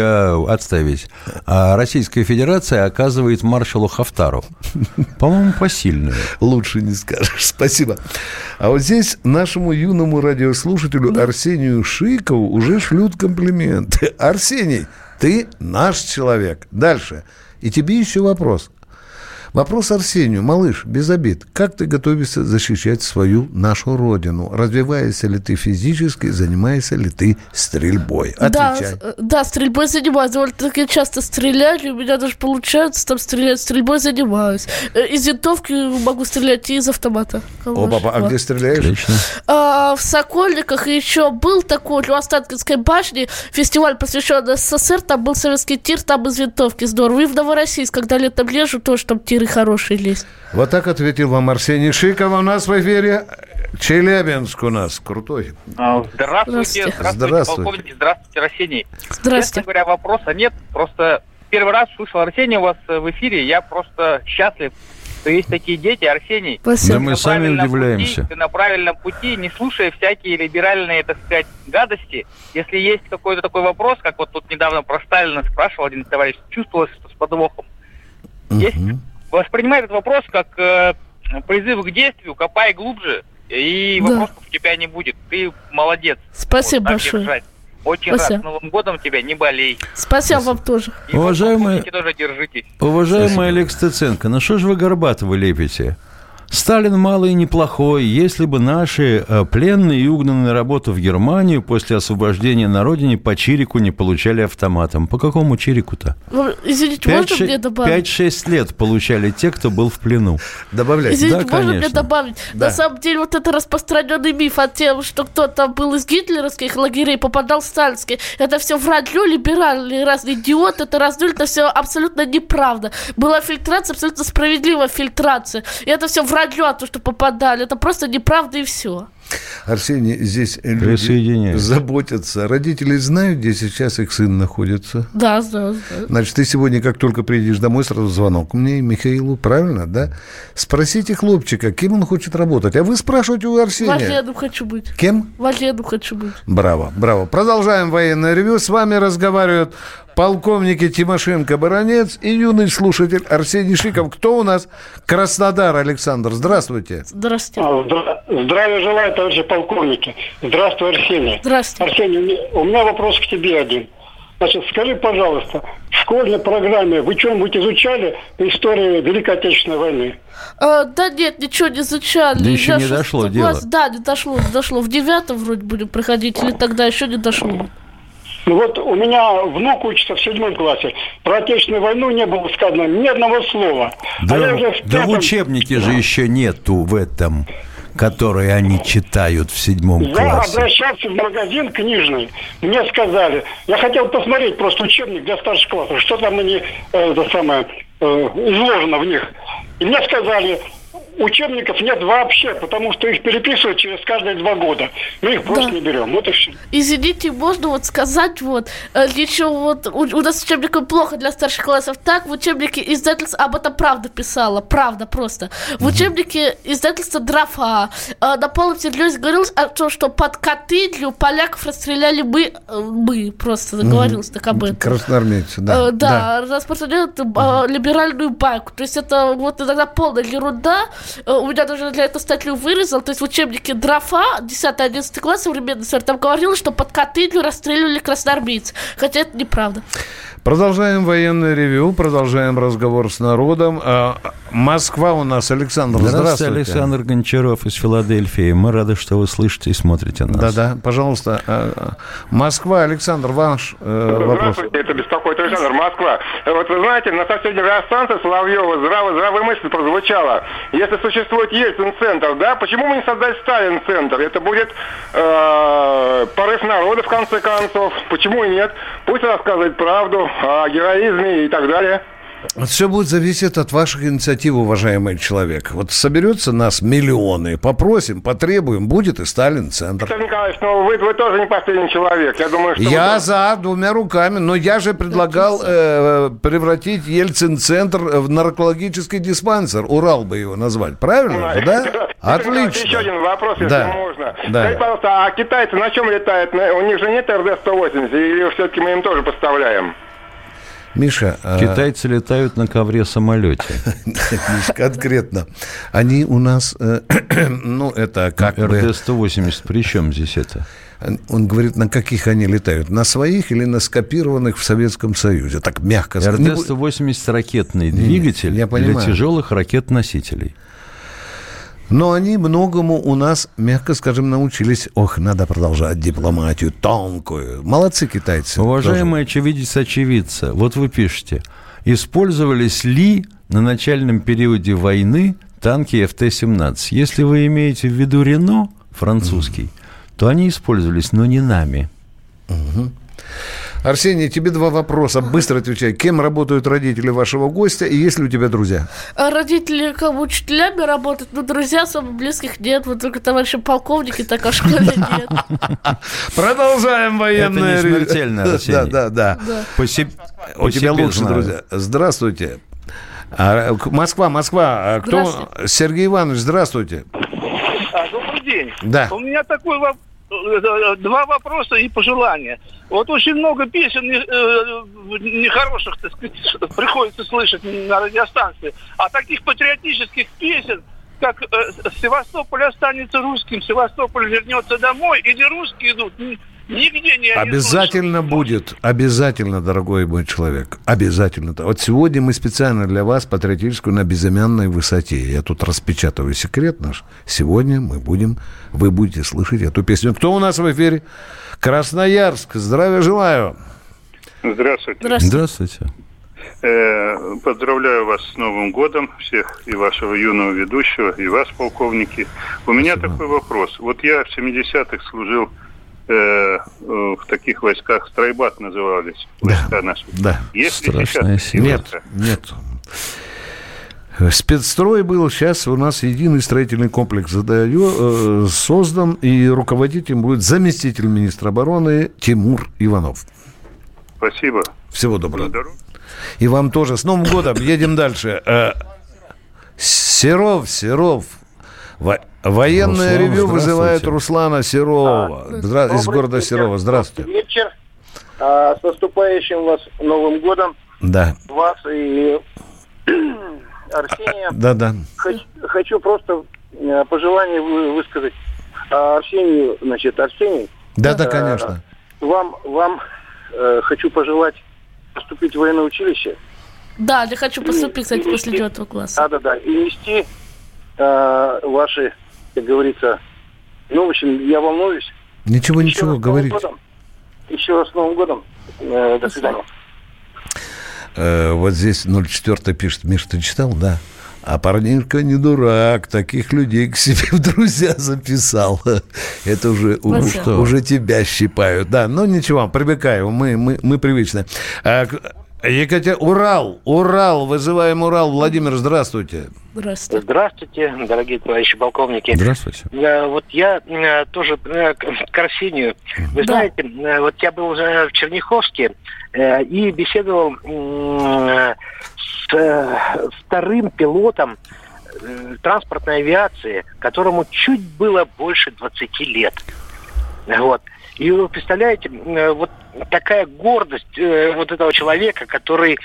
[SPEAKER 3] Российская Федерация оказывает маршалу Хафтару? По-моему, посильную.
[SPEAKER 1] Лучше не скажешь. Спасибо. А вот здесь нашему юному радиослушателю Арсению Шикову уже шлют комплименты. Арсений, ты наш человек. Дальше. И тебе еще вопрос. Вопрос Арсению. Малыш, без обид. Как ты готовишься защищать свою нашу родину? Развиваешься ли ты физически? Занимаешься ли ты стрельбой? Отвечай.
[SPEAKER 4] Да, стрельбой занимаюсь. Довольно-таки часто стреляю. У меня даже получается там стрелять. Стрельбой занимаюсь. Из винтовки могу стрелять и из автомата.
[SPEAKER 1] О, папа, а где стреляешь?
[SPEAKER 3] Отлично.
[SPEAKER 4] В Сокольниках еще был такой у Останкинской башни фестиваль, посвященный СССР. Там был советский тир, там из винтовки. Здорово. И в Новороссийск, когда летом езжу, тоже там тиры хорошие лезть.
[SPEAKER 1] Вот так ответил вам Арсений Шиков. У нас в эфире Челябинск у нас. Крутой.
[SPEAKER 21] Здравствуйте, полковники. Здравствуйте, Арсений.
[SPEAKER 4] Здравствуйте.
[SPEAKER 21] Честно говоря, вопроса нет. Просто первый раз слышал Арсения у вас в эфире. Я просто счастлив, что есть такие дети. Арсений,
[SPEAKER 3] да мы сами удивляемся.
[SPEAKER 21] Ты на правильном пути, не слушая всякие либеральные, так сказать, гадости. Если есть какой-то такой вопрос, как вот тут недавно про Сталина спрашивал один товарищ, чувствовалось, что с подвохом. Есть, воспринимай этот вопрос как призыв к действию, копай глубже, и вопросов у тебя не будет. Ты молодец.
[SPEAKER 4] Спасибо большое.
[SPEAKER 21] Держать. Очень рад. С Новым годом тебя, не болей.
[SPEAKER 4] Спасибо вам тоже.
[SPEAKER 21] И
[SPEAKER 3] уважаемый,
[SPEAKER 21] тоже держитесь.
[SPEAKER 3] Уважаемый Олег Стеценко, ну что ж вы Горбатова лепите? Сталин малый и неплохой. Если бы наши пленные и угнанные на работу в Германию после освобождения на родине по чирику не получали автоматом. По какому чирику-то?
[SPEAKER 4] Извините, можно мне добавить?
[SPEAKER 3] 5-6 лет получали те, кто был в плену.
[SPEAKER 1] Добавляйте.
[SPEAKER 4] Извините,
[SPEAKER 3] да,
[SPEAKER 4] можно
[SPEAKER 3] конечно.
[SPEAKER 4] мне добавить?
[SPEAKER 1] Да.
[SPEAKER 4] На самом деле, вот это распространенный миф о том, что кто-то был из гитлеровских лагерей, попадал в сталинские, это все вранье, либеральные разные идиоты, это раздули, это все абсолютно неправда. Была фильтрация, абсолютно справедливая фильтрация. И это все вранье, то, что попадали. Это просто неправда и все.
[SPEAKER 1] Арсений, здесь люди заботятся. Родители знают, где сейчас их сын находится?
[SPEAKER 4] Да, знаю.
[SPEAKER 1] Значит, ты сегодня, как только приедешь домой, сразу звонок мне и Михаилу, правильно, да? Спросите хлопчика, кем он хочет работать. А вы спрашиваете у Арсения.
[SPEAKER 4] Военным хочу быть.
[SPEAKER 1] Кем?
[SPEAKER 4] Военным хочу быть.
[SPEAKER 1] Браво, браво. Продолжаем военное ревью. С вами разговаривают полковники Тимошенко, Баранец и юный слушатель Арсений Шиков. Кто у нас? Краснодар, Александр. Здравствуйте.
[SPEAKER 4] Здравствуйте.
[SPEAKER 22] Здравия желаю, товарищи полковники. Здравствуй, Арсений.
[SPEAKER 4] Здравствуйте.
[SPEAKER 22] Арсений, у меня вопрос к тебе один. Значит, скажи, пожалуйста, в школьной программе вы что-нибудь изучали историю Великой Отечественной войны?
[SPEAKER 4] Да нет, ничего не изучали.
[SPEAKER 3] Да еще не дошло дело.
[SPEAKER 4] Да, не дошло. В 9-м вроде будем проходить, или тогда еще не дошло.
[SPEAKER 22] Ну вот у меня внук учится в 7 классе. Про Отечественную войну не было сказано ни одного слова.
[SPEAKER 3] Да, в учебнике же еще нету в этом, который они читают в 7 классе.
[SPEAKER 22] Я обращался в магазин книжный. Мне сказали, я хотел посмотреть просто учебник для старших классов, что там изложено в них. И мне сказали, учебников нет вообще, потому что их переписывают через каждые 2 года. Мы их просто не берем. Вот и все.
[SPEAKER 4] Извините, можно вот сказать, вот, еще вот, у нас учебником плохо для старших классов, так, в учебнике издательство, об этом правда писала, правда просто. В учебнике издательство «Драфа» на полном серьезе говорилось о том, что под Катынью поляков расстреляли мы просто говорилось так об этом.
[SPEAKER 1] Красноармейцы, да.
[SPEAKER 4] Да, распространяют либеральную байку. То есть это вот иногда полная ерунда. У меня даже для этого статью вырезал. То есть в учебнике «Драфа» 10-11 класс современный там говорилось, что под Катынью расстреливали красноармейцев. Хотя это неправда.
[SPEAKER 1] Продолжаем военное ревью, продолжаем разговор с народом. Москва у нас. Александр, здравствуйте.
[SPEAKER 3] Александр Гончаров из Филадельфии. Мы рады, что вы слышите и смотрите нас.
[SPEAKER 1] Да-да, пожалуйста. Москва, Александр, ваш вопрос.
[SPEAKER 5] Здравствуйте, это беспокоит Александр, Москва. Вот вы знаете, на соседней радиостанции Соловьева здравая мысль прозвучала. Если существует Ельцин-центр, да, почему мы не создать Сталин-центр? Это будет порыв народа, в конце концов. Почему и нет? Пусть рассказывает правду о героизме и так далее.
[SPEAKER 1] Все будет зависеть от ваших инициатив, уважаемый человек. Вот соберется нас миллионы, попросим, потребуем, будет и Сталин-центр.
[SPEAKER 5] Виктор Николаевич, ну вы тоже не последний человек. Я думаю, что...
[SPEAKER 1] Я за 2 руками, но я же предлагал превратить Ельцин-центр в наркологический диспансер. Урал бы его назвать. Правильно? Да? Отлично.
[SPEAKER 5] Еще один вопрос, если можно.
[SPEAKER 1] Да.
[SPEAKER 5] Скажите, пожалуйста, а китайцы на чем летают? У них же нет РД-180, или все-таки мы им тоже поставляем?
[SPEAKER 1] Миша...
[SPEAKER 3] Китайцы летают на ковре-самолете.
[SPEAKER 1] Миша, конкретно. Они у нас, это как бы...
[SPEAKER 3] РД-180, при чем здесь это?
[SPEAKER 1] Он говорит, на каких они летают? На своих или на скопированных в Советском Союзе? Так мягко сказать.
[SPEAKER 3] РД-180 ракетный двигатель для тяжелых ракет-носителей.
[SPEAKER 1] Но они многому у нас, мягко скажем, научились. Надо продолжать дипломатию тонкую. Молодцы китайцы.
[SPEAKER 3] Уважаемые очевидцы, вот вы пишете, использовались ли на начальном периоде войны танки ФТ-17? Если вы имеете в виду Рено, французский, то они использовались, но не нами.
[SPEAKER 1] Арсений, тебе 2 вопроса. Быстро отвечай. Кем работают родители вашего гостя и есть ли у тебя друзья?
[SPEAKER 4] Родители учителями работают, но друзья особо близких нет. Вот только товарищи полковники, так о школе нет.
[SPEAKER 1] Продолжаем военное.
[SPEAKER 3] Это не смертельно, Арсений.
[SPEAKER 1] Да. У тебя лучше друзья. Здравствуйте. Москва. Кто? Сергей Иванович, здравствуйте.
[SPEAKER 13] Добрый день.
[SPEAKER 1] Да.
[SPEAKER 13] У меня такой 2 вопроса и пожелания. Вот очень много песен нехороших, так сказать, приходится слышать на радиостанции. А таких патриотических песен, как «Севастополь останется русским», «Севастополь вернется домой», или «Русские идут», нигде не
[SPEAKER 1] обязательно будет. Обязательно, дорогой мой человек. Обязательно. Вот сегодня мы специально для вас патриотическую на безымянной высоте. Я тут распечатываю секрет наш. Сегодня вы будете слышать эту песню. Кто у нас в эфире? Красноярск. Здравия желаю.
[SPEAKER 7] Здравствуйте.
[SPEAKER 3] Здравствуйте.
[SPEAKER 7] Поздравляю вас с Новым годом, всех, и вашего юного ведущего, и вас, полковники. У меня такой вопрос. Вот я в 70-х служил в таких войсках, стройбат назывались, войска наши.
[SPEAKER 1] Да.
[SPEAKER 7] Есть ли сейчас?
[SPEAKER 1] Нет. Спецстрой был, сейчас у нас единый строительный комплекс создан, и руководить им будет заместитель министра обороны Тимур Иванов.
[SPEAKER 7] Спасибо.
[SPEAKER 1] Всего доброго. И вам тоже. С Новым годом. Едем дальше. Серов. Военное ревью вызывает Руслана Серова из города Серова. Здравствуйте.
[SPEAKER 23] Добрый вечер. С наступающим вас Новым годом.
[SPEAKER 1] Да.
[SPEAKER 23] Вас и Арсения.
[SPEAKER 1] Да.
[SPEAKER 23] Хочу просто пожелание высказать Арсению. Арсений.
[SPEAKER 1] Да, конечно.
[SPEAKER 23] Вам хочу пожелать поступить в военное училище.
[SPEAKER 4] Да, я хочу поступить, кстати, после 9 класса.
[SPEAKER 23] Да. И нести ваши, как говорится, в общем, я волнуюсь.
[SPEAKER 1] Ничего, говорите.
[SPEAKER 23] Еще раз с Новым годом. До свидания.
[SPEAKER 1] Вот здесь 04 пишет. Миша, ты читал? Да. А парнишка не дурак, таких людей к себе в друзья записал. Это уже тебя щипают. Да, но ничего, привыкаем, мы привычны. Урал, вызываем Урал. Владимир, здравствуйте.
[SPEAKER 2] Здравствуйте, дорогие товарищи полковники.
[SPEAKER 3] Здравствуйте.
[SPEAKER 2] Вот я тоже к Арсению. Вы знаете, вот я был уже в Черняховске и беседовал с вторым пилотом транспортной авиации, которому чуть было больше 20 лет. Вот. И вы представляете, вот такая гордость вот этого человека, который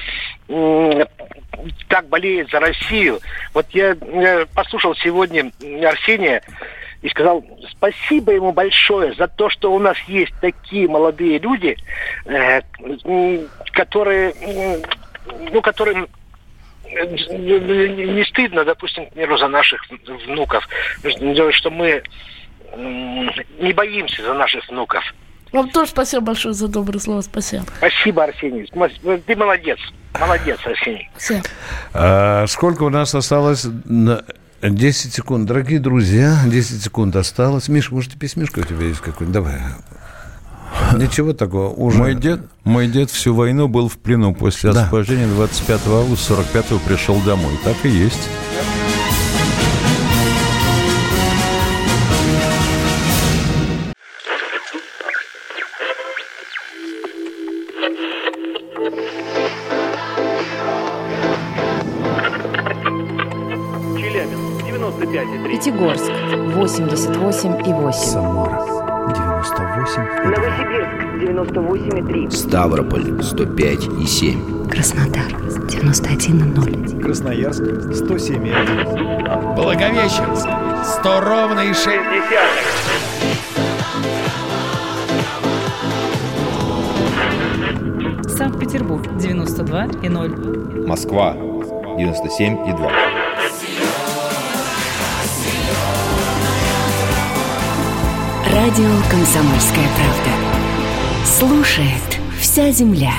[SPEAKER 2] так болеет за Россию. Вот я послушал сегодня Арсения и сказал спасибо ему большое за то, что у нас есть такие молодые люди, которым не стыдно, допустим, к примеру, за наших внуков, что мы не боимся за наших внуков.
[SPEAKER 4] Вам тоже спасибо большое за доброе слово. Спасибо.
[SPEAKER 2] Спасибо, Арсений. Ты молодец. Молодец, Арсений.
[SPEAKER 4] Все.
[SPEAKER 1] Сколько у нас осталось? 10 секунд. Дорогие друзья, 10 секунд осталось. Миша, может, письмишка у тебя есть какой-нибудь? Давай. Ничего такого. Уже...
[SPEAKER 3] Мой дед всю войну был в плену. После освобождения 25 августа 45-го пришел домой. Так и есть.
[SPEAKER 6] Пятигорск 88,8.
[SPEAKER 10] Самара 98,2.
[SPEAKER 6] Новосибирск 98,3.
[SPEAKER 10] Ставрополь 105,7.
[SPEAKER 6] Краснодар 91,0.
[SPEAKER 10] Красноярск 107,1.
[SPEAKER 24] Благовещенск 100,6.
[SPEAKER 6] Санкт-Петербург 92,0.
[SPEAKER 25] Москва 97,2.
[SPEAKER 6] Радио «Комсомольская правда». Слушает вся земля.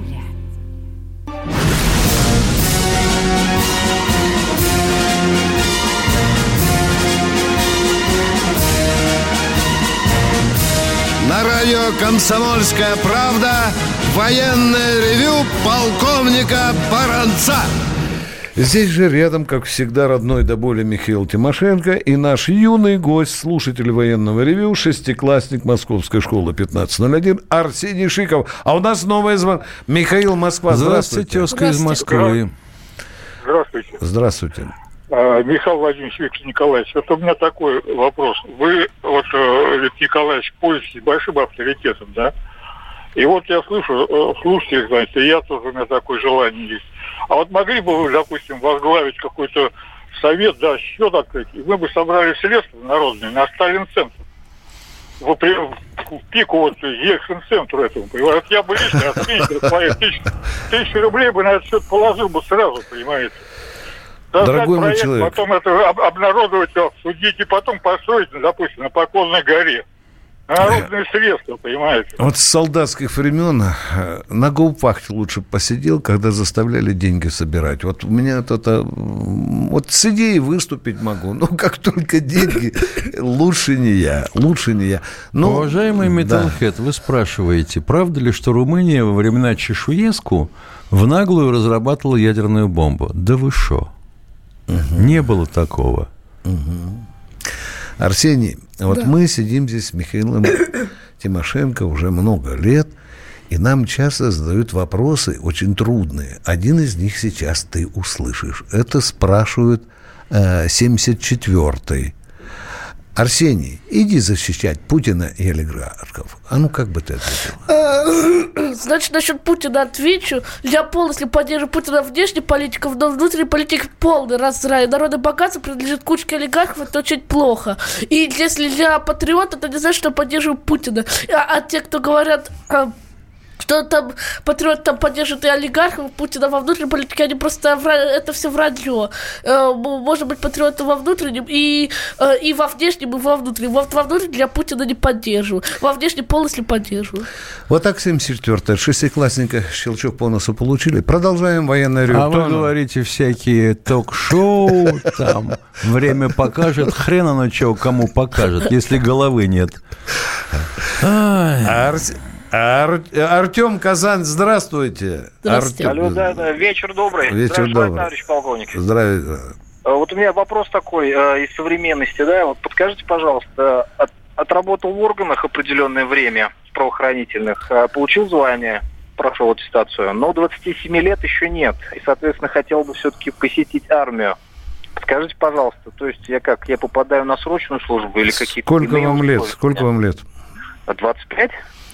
[SPEAKER 1] На радио «Комсомольская правда» военное ревю полковника Баранца. Здесь же рядом, как всегда, родной до боли Михаил Тимошенко и наш юный гость, слушатель военного ревю, шестиклассник Московской школы 1501 Арсений Шиков. А у нас новый звонок. Михаил, Москва, здравствуйте.
[SPEAKER 3] Тезка из Москвы.
[SPEAKER 26] Здравствуйте.
[SPEAKER 1] Здравствуйте.
[SPEAKER 26] Михаил Владимирович, Виктор Николаевич, вот у меня такой вопрос. Вы, вот, Виктор Николаевич, пользуетесь большим авторитетом, да? И вот я слушайте, знаете, и я тоже, у меня такое желание есть. А вот могли бы вы, допустим, возглавить какой-то совет, да, счет открыть, и мы бы собрали средства народные на Сталин-центр. В пику вот Ельцин-центру этому, понимаете? Я бы лично отменил свои 1000 рублей бы на этот счет положил бы сразу, понимаете?
[SPEAKER 1] Дорогой мой человек.
[SPEAKER 26] Потом это обнародовать, обсудить, и потом построить, допустим, на Поклонной горе. Народные средства, понимаете?
[SPEAKER 1] Вот с солдатских времен на гауптвахте лучше посидел, когда заставляли деньги собирать. Вот у меня это... Вот с идеей выступить могу, но как только деньги, лучше не я. Но,
[SPEAKER 3] уважаемый Metalhead, вы спрашиваете, правда ли, что Румыния во времена Чешуеску в наглую разрабатывала ядерную бомбу? Да вы шо? Не было такого.
[SPEAKER 1] Арсений, вот мы сидим здесь с Михаилом Тимошенко уже много лет, и нам часто задают вопросы очень трудные. Один из них сейчас ты услышишь. Это спрашивают 74-й. Арсений, иди защищать Путина и олигархов. А ну, как бы ты ответил?
[SPEAKER 4] Значит, насчет Путина отвечу. Я полностью поддерживаю Путина внешней политики, но внутренней политики полный раздрай. Народное богатство принадлежит кучке олигархов, это очень плохо. И если я патриот, это не значит, что я поддерживаю Путина. А те, кто говорят... что там патриот там поддержит и олигархов, Путина во внутренней политике, они просто это все вранье. Может быть, патриотом во внутреннем и во внешнем, и во внутреннем. Во внутреннем я Путина не поддерживаю. Во внешнем полностью поддерживаю.
[SPEAKER 1] Вот так 74-я. Шестиклассника щелчок по носу получили. Продолжаем военное ревю.
[SPEAKER 3] А вы говорите всякие ток-шоу, там, время покажет. Хрен оно что кому покажет, если головы нет.
[SPEAKER 1] Артем, Казань, здравствуйте.
[SPEAKER 4] Здравствуйте.
[SPEAKER 23] Алло, да, вечер добрый.
[SPEAKER 1] Вечер добрый.
[SPEAKER 23] Товарищ полковник.
[SPEAKER 1] Здравия.
[SPEAKER 23] Вот у меня вопрос такой из современности, да, вот подскажите, пожалуйста, отработал в органах определенное время правоохранительных, получил звание, прошел аттестацию, но 27 лет еще нет, и, соответственно, хотел бы все-таки посетить армию. Скажите, пожалуйста, то есть я попадаю на срочную службу или какие-то...
[SPEAKER 1] Сколько вам лет?
[SPEAKER 23] 25.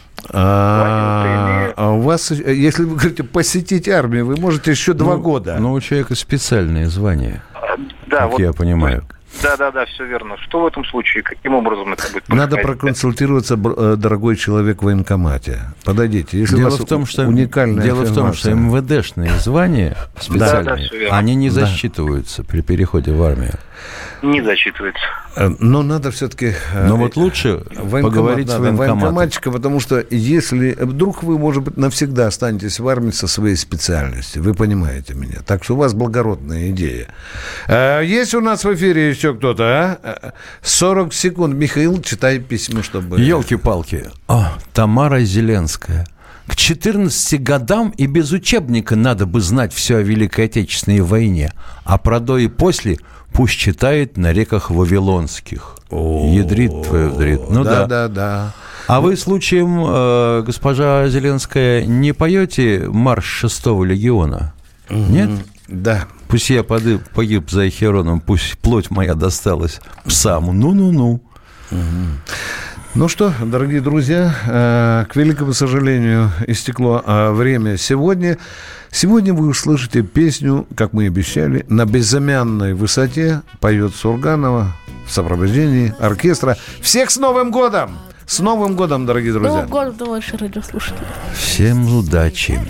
[SPEAKER 1] А у вас, если вы говорите посетить армию, вы можете еще 2 года.
[SPEAKER 3] Но у человека специальные звания,
[SPEAKER 23] да,
[SPEAKER 3] как
[SPEAKER 23] вот,
[SPEAKER 3] я понимаю.
[SPEAKER 23] Да, все верно. Что в этом случае? Каким образом это будет происходить?
[SPEAKER 1] Надо проконсультироваться, дорогой человек, в военкомате. Подойдите. Если
[SPEAKER 3] Дело
[SPEAKER 1] у вас
[SPEAKER 3] в том, что
[SPEAKER 1] уникальная информация.
[SPEAKER 3] МВДшные звания специальные, они не засчитываются при переходе в армию.
[SPEAKER 23] Не засчитывается.
[SPEAKER 1] Но надо все-таки...
[SPEAKER 3] Но вот лучше поговорить с
[SPEAKER 1] военкоматчиком, потому что если вдруг вы, может быть, навсегда останетесь в армии со своей специальностью, вы понимаете меня. Так что у вас благородная идея. Есть у нас в эфире еще кто-то, 40 секунд. Михаил, читай письмо, чтобы...
[SPEAKER 3] Елки-палки. Тамара Зеленская. К 14 годам и без учебника надо бы знать все о Великой Отечественной войне. А про до и после пусть читает на реках Вавилонских. Ядрит твою вдрит. Ну
[SPEAKER 1] да.
[SPEAKER 3] А вы случаем, госпожа Зеленская, не поете марш 6-го легиона? Нет?
[SPEAKER 1] Да.
[SPEAKER 3] Пусть я погиб за Эхероном, пусть плоть моя досталась псам. Ну-ну-ну.
[SPEAKER 1] Ну что, дорогие друзья, к великому сожалению, истекло время сегодня. Сегодня вы услышите песню, как мы и обещали, «На безымянной высоте» поет Сурганова в сопровождении оркестра. Всех с Новым годом! С Новым годом, дорогие друзья!
[SPEAKER 4] Новым годом, товарищи радиослушатели!
[SPEAKER 3] Всем удачи!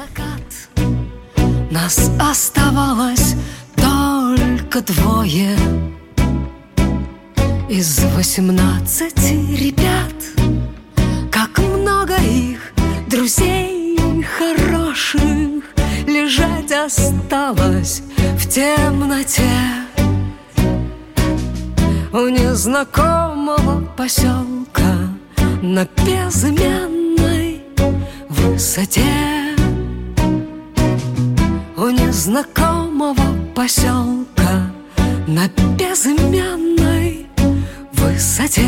[SPEAKER 11] Нас оставалось только 2 из 18 ребят. Как много их друзей хороших лежать осталось в темноте у незнакомого поселка на безымянной высоте. У незнакомого поселка на безымянной высоте.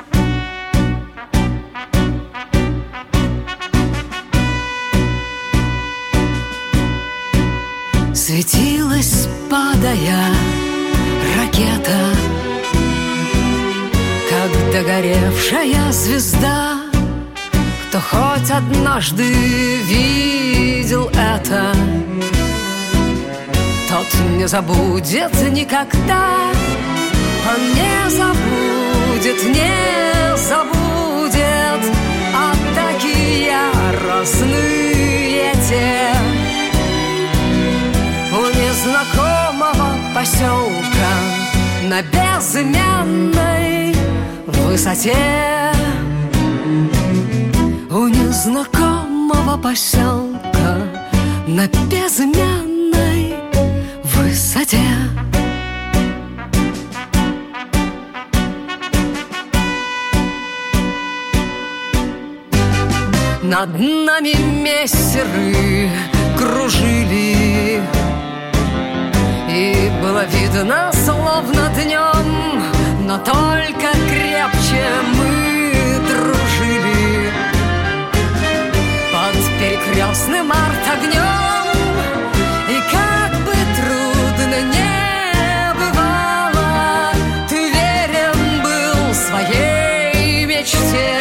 [SPEAKER 11] Светилась, падая, ракета, как догоревшая звезда. Кто хоть однажды видел это, тот не забудет никогда. Он не забудет, не забудет атаки яростные те. У незнакомого поселка на безымянной высоте. У незнакомого поселка на безымянной высоте. Над нами мессеры кружили, и было видно, словно днем, но только крепче мы дружили. Под перекрестным арт-огнем, и как бы трудно не бывало, ты верен был своей мечте.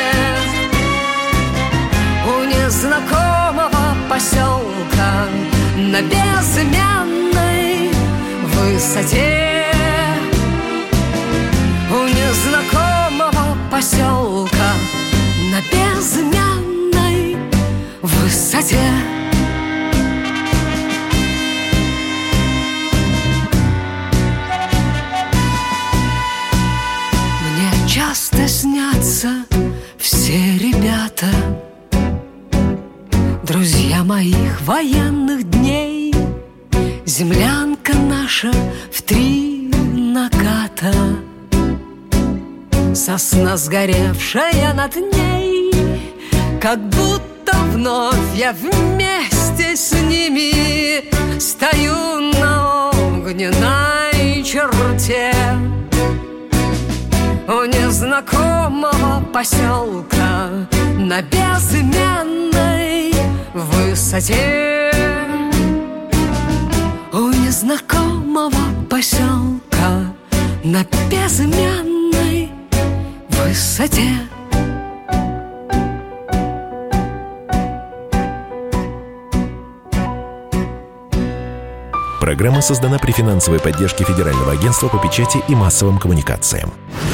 [SPEAKER 11] У незнакомого поселка на безымянной высоте. У незнакомого поселка на безымянной высоте. Мне часто снятся все ребята, друзья моих военных дней. Землянка наша в 3 наката, сосна сгоревшая над ней, как будто вновь я вместе с ними стою на огненной черте у незнакомого поселка на безымянной высоте. У незнакомого поселка на безымянной высоте.
[SPEAKER 12] Программа создана при финансовой поддержке Федерального агентства по печати и массовым коммуникациям.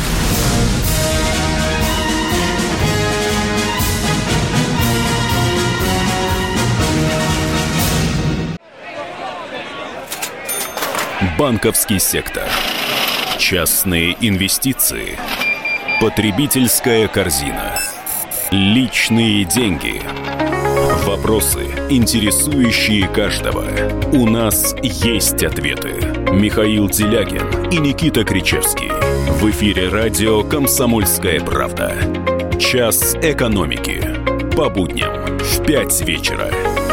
[SPEAKER 20] Банковский сектор. Частные инвестиции. Потребительская корзина. Личные деньги. Вопросы, интересующие каждого. У нас есть ответы. Михаил Делягин и Никита Кричевский. В эфире радио «Комсомольская правда». Час экономики. По будням в 5 вечера.